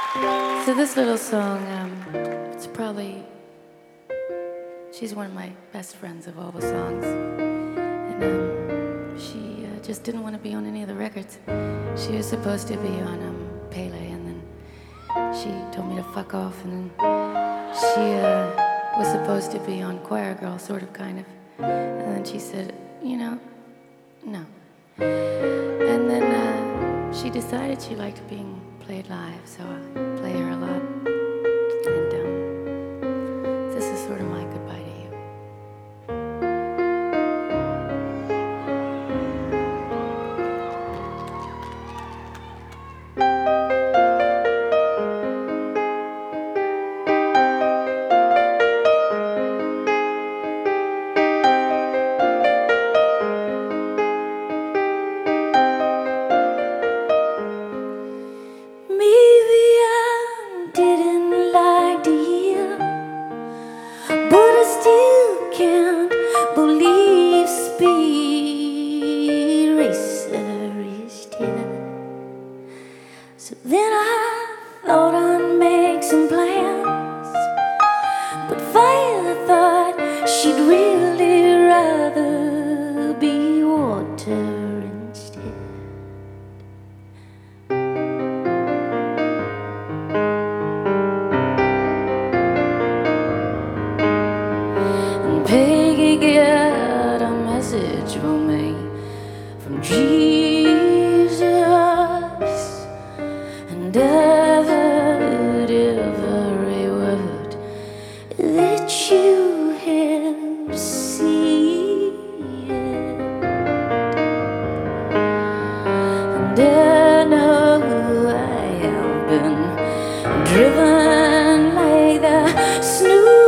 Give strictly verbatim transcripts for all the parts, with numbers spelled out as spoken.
So this little song, um, it's probably, she's one of my best friends of all the songs. And um, she uh, just didn't want to be on any of the records. She was supposed to be on um, Pele, and then she told me to fuck off, and then she uh, was supposed to be on Choir Girl, sort of, kind of. And then she said, you know, no. And then uh, she decided she liked being played live, so I play her a lot. And um, this is sort of my goodbye to you. So then I thought I'd make some plans, but Fire thought she'd really rather be water instead. And Peggy got a message from me, from Jesus, and I've heard every word that you have said, and I know I have been driven like the snow.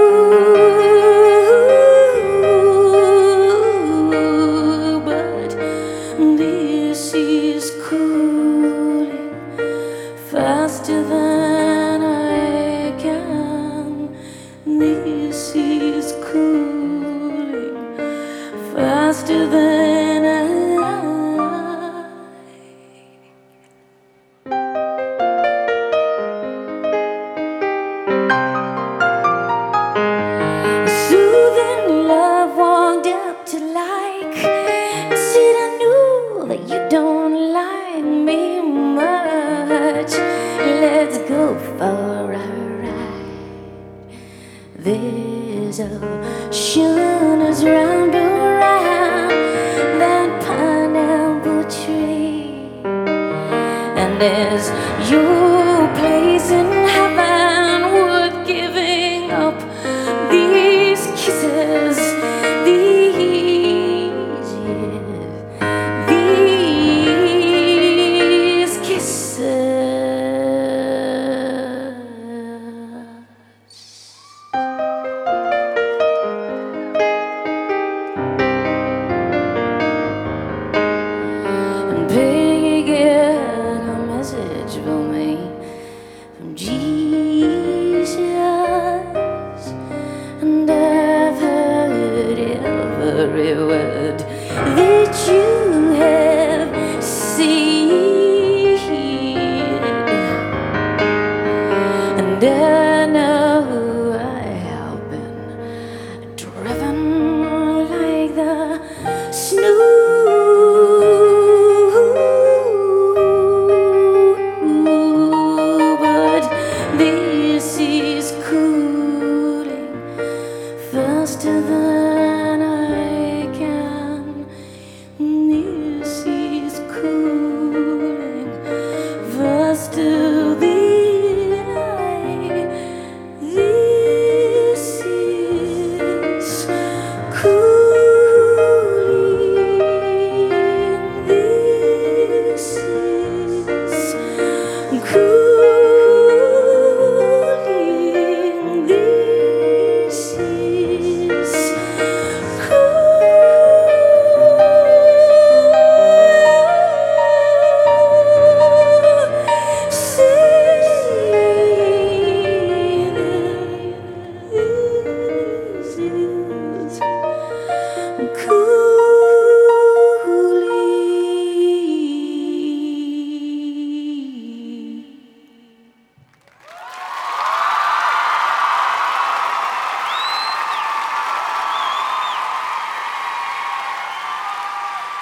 This is cooling faster than I can. This is cooling faster than I. Soothing love walked up to like, said I knew that you don't like me much. Let's go for a ride. There's ocean is round around that pineapple tree, and there's your place in heaven worth giving up these kisses, these, yeah, these kisses. And Peggy get a message from me, from Jesus, and I've heard every word that you have said, and I